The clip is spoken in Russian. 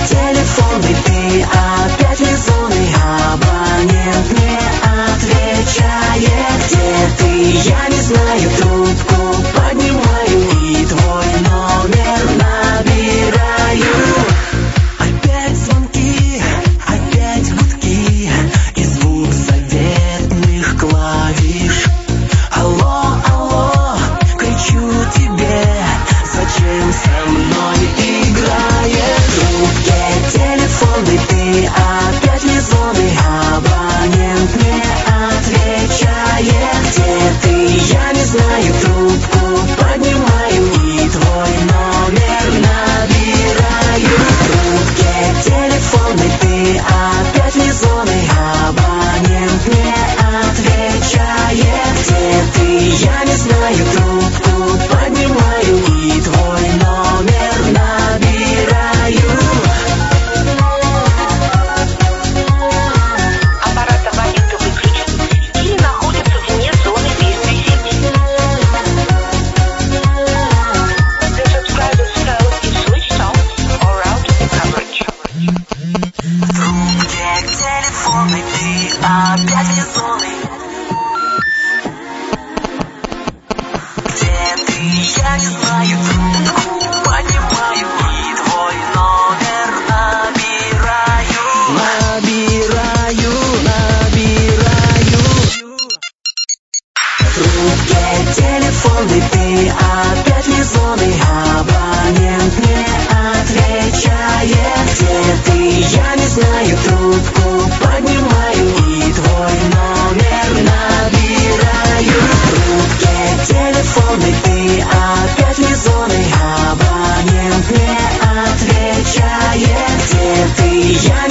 телефонный, ты опять резонный. Абонент не отвечает, где ты? Я не знаю, трубку поднимаю и твой номер набираю. Опять звонки, опять гудки и звук заветных клавиш. Алло, алло, кричу тебе, зачем со мной играешь? В трубке телефонный, ты опять резонный. Абонент не отвечает, где ты? Я не знаю, трубку поднимаю и твой номер набираю. В трубке телефонный, ты опять резонный. Абонент не отвечает, где ты? Я не знаю, трубку поднимаю и твой номер набираю. Аппарат абонента выключен или находится вне зоны действия сети. The subscriber's phone is switched off or out of coverage. В трубке телефонной, ты опять резонный. Где ты? Я не знаю, трубку поднимаю и твой номер набираю. Набираю. В трубке телефонной, ты опять резонный. Абонент не отвечает, где ты? Я не знаю, трубку поднимаю и твой номер набираю. В трубке телефонной, ты опять резонный. Абонент не отвечает, где ты? Я